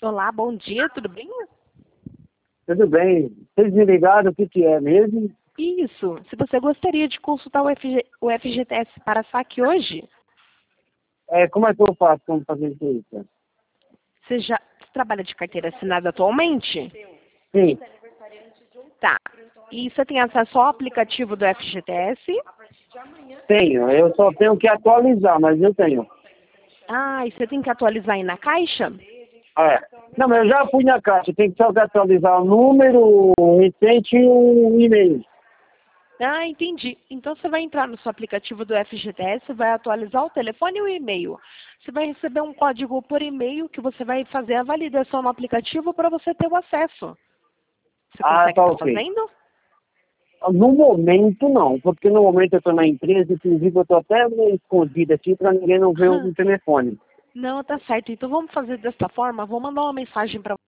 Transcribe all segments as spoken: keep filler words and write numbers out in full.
Olá, bom dia, tudo bem? Tudo bem. Vocês me ligaram o que, que é mesmo? Isso. Se você gostaria de consultar o, F G, o F G T S para saque hoje, É, como é que eu faço para fazer isso? você já trabalha de carteira assinada atualmente? Sim, Tá. E você tem acesso ao aplicativo do F G T S? tenho. Eu só tenho que atualizar, mas eu tenho. Ah, e você tem que atualizar aí na caixa? É. Não, mas eu já fui na caixa. Tem que só atualizar o número, o recente e o e-mail. Ah, entendi. Então você vai entrar no seu aplicativo do F G T S, vai atualizar o telefone e o e-mail. Você vai receber um código por e-mail que você vai fazer a validação no aplicativo para você ter o acesso. Você Ah, consegue tá estar ok. fazendo? No momento, não. Porque no momento eu estou na empresa, inclusive eu estou até meio escondido aqui para ninguém não ver o telefone. Não, tá certo. Então vamos fazer dessa forma. Vou mandar uma mensagem para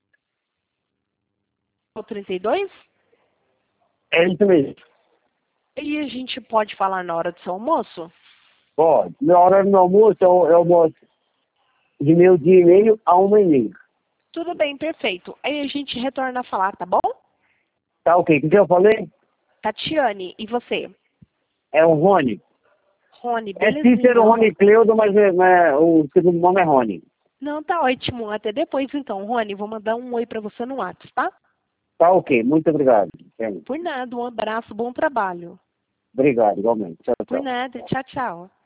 o trinta e dois É isso mesmo. e a gente pode falar na hora do seu almoço? Pode. Na hora do almoço, eu, eu boto de meio dia e meio a uma e meia. Tudo bem, perfeito. Aí a gente retorna a falar, tá bom? Tá ok. O que eu falei? Tatiane, e você? É o Rony. Rony, É belezinha. Cícero Rony Cleudo, mas é, é, o segundo nome é Rony. Não, tá ótimo. Até depois, então. Rony, vou mandar um oi pra você no WhatsApp, tá? Tá ok, muito obrigado. É, Por nada, um abraço, bom trabalho. obrigado, igualmente. Tchau, Por tchau. nada, tchau, tchau.